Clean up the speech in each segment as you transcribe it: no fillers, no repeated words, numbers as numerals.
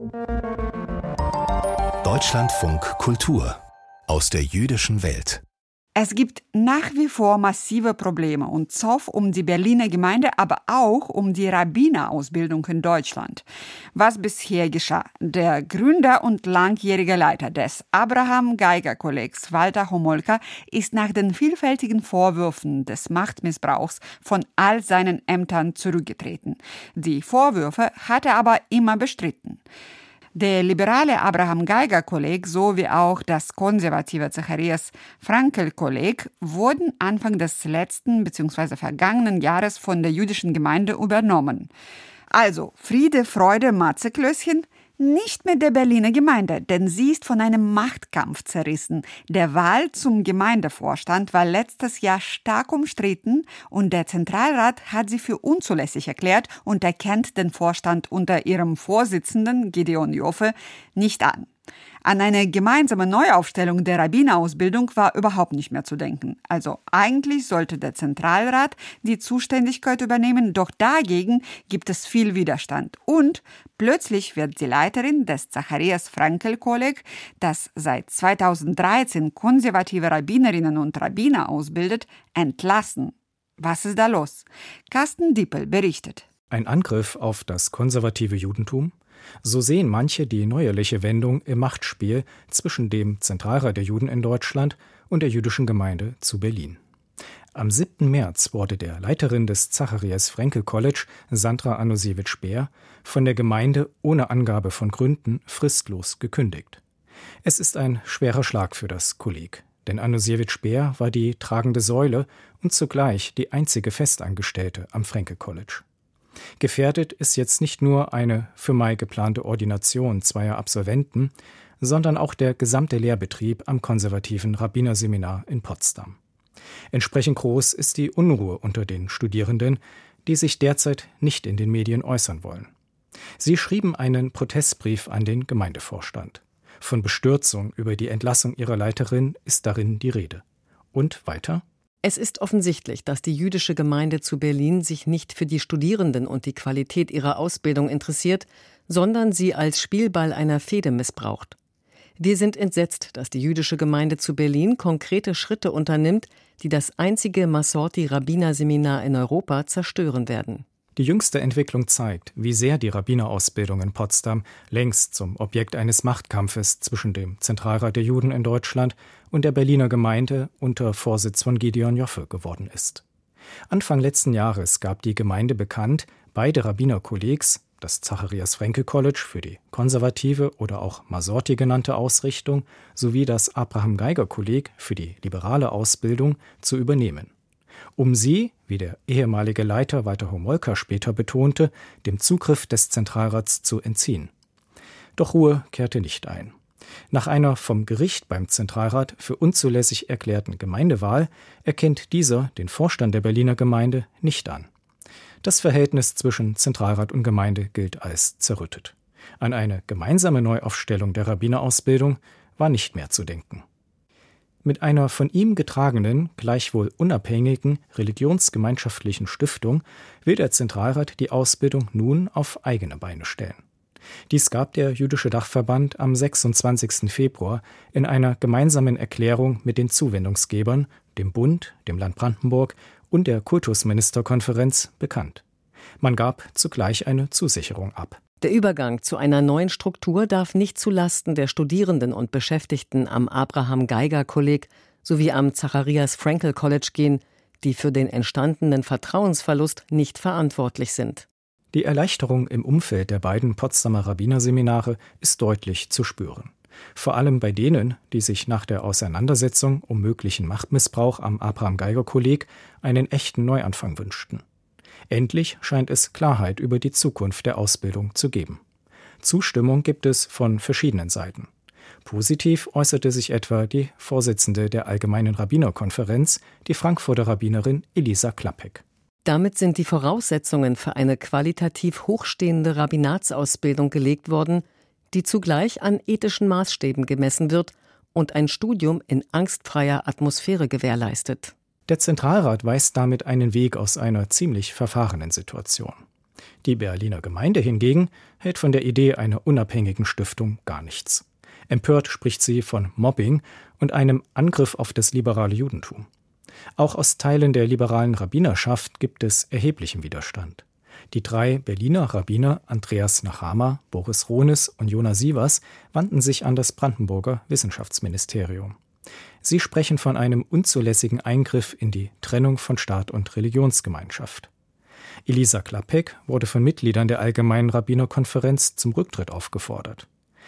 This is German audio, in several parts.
Deutschlandfunk Kultur aus der jüdischen Welt. Es gibt nach wie vor massive Probleme und Zoff um die Berliner Gemeinde, aber auch um die Rabbinerausbildung in Deutschland. Was bisher geschah? Der Gründer und langjährige Leiter des Abraham-Geiger-Kollegs, Walter Homolka, ist nach den vielfältigen Vorwürfen des Machtmissbrauchs von all seinen Ämtern zurückgetreten. Die Vorwürfe hat er aber immer bestritten. Der liberale Abraham-Geiger-Kolleg sowie auch das konservative Zacharias Frankel-Kolleg wurden Anfang des letzten bzw. vergangenen Jahres von der jüdischen Gemeinde übernommen. Also Friede, Freude, Matzeklößchen, nicht mit der Berliner Gemeinde, denn sie ist von einem Machtkampf zerrissen. Der Wahl zum Gemeindevorstand war letztes Jahr stark umstritten und der Zentralrat hat sie für unzulässig erklärt und erkennt den Vorstand unter ihrem Vorsitzenden Gideon Joffe nicht an. An eine gemeinsame Neuaufstellung der Rabbinerausbildung war überhaupt nicht mehr zu denken. Also eigentlich sollte der Zentralrat die Zuständigkeit übernehmen, doch dagegen gibt es viel Widerstand. Und plötzlich wird die Leiterin des Zacharias Frankel-Kolleg, das seit 2013 konservative Rabbinerinnen und Rabbiner ausbildet, entlassen. Was ist da los? Carsten Dippel berichtet. Ein Angriff auf das konservative Judentum? So sehen manche die neuerliche Wendung im Machtspiel zwischen dem Zentralrat der Juden in Deutschland und der jüdischen Gemeinde zu Berlin. Am 7. März wurde der Leiterin des Zacharias Frankel College, Sandra Anosiewicz-Speer, von der Gemeinde ohne Angabe von Gründen fristlos gekündigt. Es ist ein schwerer Schlag für das Kolleg, denn Anosiewicz-Speer war die tragende Säule und zugleich die einzige Festangestellte am Frankel College. Gefährdet ist jetzt nicht nur eine für Mai geplante Ordination zweier Absolventen, sondern auch der gesamte Lehrbetrieb am konservativen Rabbinerseminar in Potsdam. Entsprechend groß ist die Unruhe unter den Studierenden, die sich derzeit nicht in den Medien äußern wollen. Sie schrieben einen Protestbrief an den Gemeindevorstand. Von Bestürzung über die Entlassung ihrer Leiterin ist darin die Rede. Und weiter? Es ist offensichtlich, dass die jüdische Gemeinde zu Berlin sich nicht für die Studierenden und die Qualität ihrer Ausbildung interessiert, sondern sie als Spielball einer Fehde missbraucht. Wir sind entsetzt, dass die jüdische Gemeinde zu Berlin konkrete Schritte unternimmt, die das einzige Masorti-Rabbinerseminar in Europa zerstören werden. Die jüngste Entwicklung zeigt, wie sehr die Rabbinerausbildung in Potsdam längst zum Objekt eines Machtkampfes zwischen dem Zentralrat der Juden in Deutschland und der Berliner Gemeinde unter Vorsitz von Gideon Joffe geworden ist. Anfang letzten Jahres gab die Gemeinde bekannt, beide Rabbinerkollegs, das Zacharias Frankel College für die konservative oder auch Masorti genannte Ausrichtung sowie das Abraham Geiger Kolleg für die liberale Ausbildung, zu übernehmen. Um sie, wie der ehemalige Leiter Walter Homolka später betonte, dem Zugriff des Zentralrats zu entziehen. Doch Ruhe kehrte nicht ein. Nach einer vom Gericht beim Zentralrat für unzulässig erklärten Gemeindewahl erkennt dieser den Vorstand der Berliner Gemeinde nicht an. Das Verhältnis zwischen Zentralrat und Gemeinde gilt als zerrüttet. An eine gemeinsame Neuaufstellung der Rabbinerausbildung war nicht mehr zu denken. Mit einer von ihm getragenen, gleichwohl unabhängigen, religionsgemeinschaftlichen Stiftung will der Zentralrat die Ausbildung nun auf eigene Beine stellen. Dies gab der Jüdische Dachverband am 26. Februar in einer gemeinsamen Erklärung mit den Zuwendungsgebern, dem Bund, dem Land Brandenburg und der Kultusministerkonferenz bekannt. Man gab zugleich eine Zusicherung ab. Der Übergang zu einer neuen Struktur darf nicht zulasten der Studierenden und Beschäftigten am Abraham-Geiger-Kolleg sowie am Zacharias Frankel College gehen, die für den entstandenen Vertrauensverlust nicht verantwortlich sind. Die Erleichterung im Umfeld der beiden Potsdamer Rabbinerseminare ist deutlich zu spüren. Vor allem bei denen, die sich nach der Auseinandersetzung um möglichen Machtmissbrauch am Abraham-Geiger-Kolleg einen echten Neuanfang wünschten. Endlich scheint es Klarheit über die Zukunft der Ausbildung zu geben. Zustimmung gibt es von verschiedenen Seiten. Positiv äußerte sich etwa die Vorsitzende der Allgemeinen Rabbinerkonferenz, die Frankfurter Rabbinerin Elisa Klappek. Damit sind die Voraussetzungen für eine qualitativ hochstehende Rabbinatsausbildung gelegt worden, die zugleich an ethischen Maßstäben gemessen wird und ein Studium in angstfreier Atmosphäre gewährleistet. Der Zentralrat weist damit einen Weg aus einer ziemlich verfahrenen Situation. Die Berliner Gemeinde hingegen hält von der Idee einer unabhängigen Stiftung gar nichts. Empört spricht sie von Mobbing und einem Angriff auf das liberale Judentum. Auch aus Teilen der liberalen Rabbinerschaft gibt es erheblichen Widerstand. Die 3 Berliner Rabbiner Andreas Nachama, Boris Rohnes und Jona Sievers wandten sich an das Brandenburger Wissenschaftsministerium. Sie sprechen von einem unzulässigen Eingriff in die Trennung von Staat und Religionsgemeinschaft. Elisa Klappek wurde von Mitgliedern der Allgemeinen Rabbinerkonferenz zum Rücktritt aufgefordert.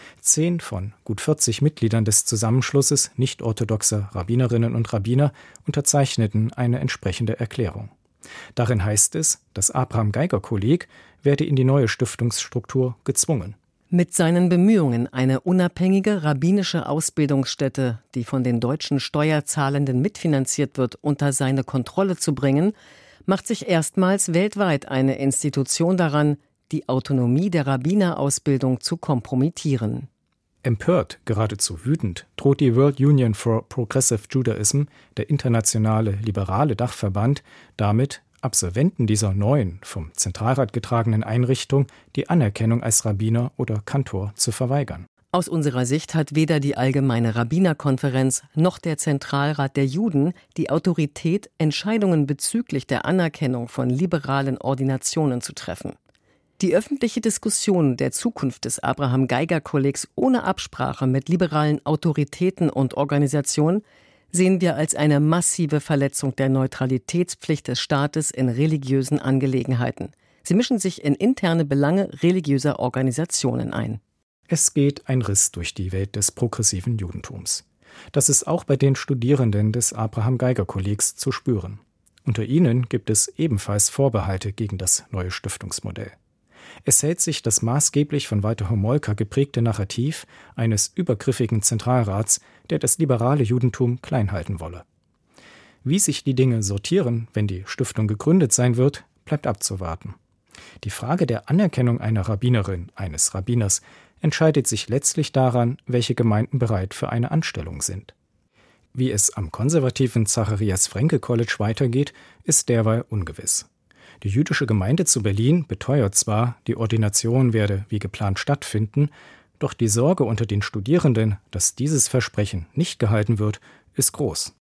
10 von gut 40 Mitgliedern des Zusammenschlusses nicht-orthodoxer Rabbinerinnen und Rabbiner unterzeichneten eine entsprechende Erklärung. Darin heißt es, das Abraham-Geiger-Kolleg werde in die neue Stiftungsstruktur gezwungen. Mit seinen Bemühungen, eine unabhängige rabbinische Ausbildungsstätte, die von den deutschen Steuerzahlenden mitfinanziert wird, unter seine Kontrolle zu bringen, macht sich erstmals weltweit eine Institution daran, die Autonomie der Rabbinerausbildung zu kompromittieren. Empört, geradezu wütend, droht die World Union for Progressive Judaism, der internationale liberale Dachverband, damit, Absolventen dieser neuen, vom Zentralrat getragenen Einrichtung die Anerkennung als Rabbiner oder Kantor zu verweigern. Aus unserer Sicht hat weder die Allgemeine Rabbinerkonferenz noch der Zentralrat der Juden die Autorität, Entscheidungen bezüglich der Anerkennung von liberalen Ordinationen zu treffen. Die öffentliche Diskussion der Zukunft des Abraham-Geiger-Kollegs ohne Absprache mit liberalen Autoritäten und Organisationen sehen wir als eine massive Verletzung der Neutralitätspflicht des Staates in religiösen Angelegenheiten. Sie mischen sich in interne Belange religiöser Organisationen ein. Es geht ein Riss durch die Welt des progressiven Judentums. Das ist auch bei den Studierenden des Abraham-Geiger-Kollegs zu spüren. Unter ihnen gibt es ebenfalls Vorbehalte gegen das neue Stiftungsmodell. Es hält sich das maßgeblich von Walter Homolka geprägte Narrativ eines übergriffigen Zentralrats, der das liberale Judentum klein halten wolle. Wie sich die Dinge sortieren, wenn die Stiftung gegründet sein wird, bleibt abzuwarten. Die Frage der Anerkennung einer Rabbinerin, eines Rabbiners, entscheidet sich letztlich daran, welche Gemeinden bereit für eine Anstellung sind. Wie es am konservativen Zacharias-Fraenkel-College weitergeht, ist derweil ungewiss. Die jüdische Gemeinde zu Berlin beteuert zwar, die Ordination werde wie geplant stattfinden, doch die Sorge unter den Studierenden, dass dieses Versprechen nicht gehalten wird, ist groß.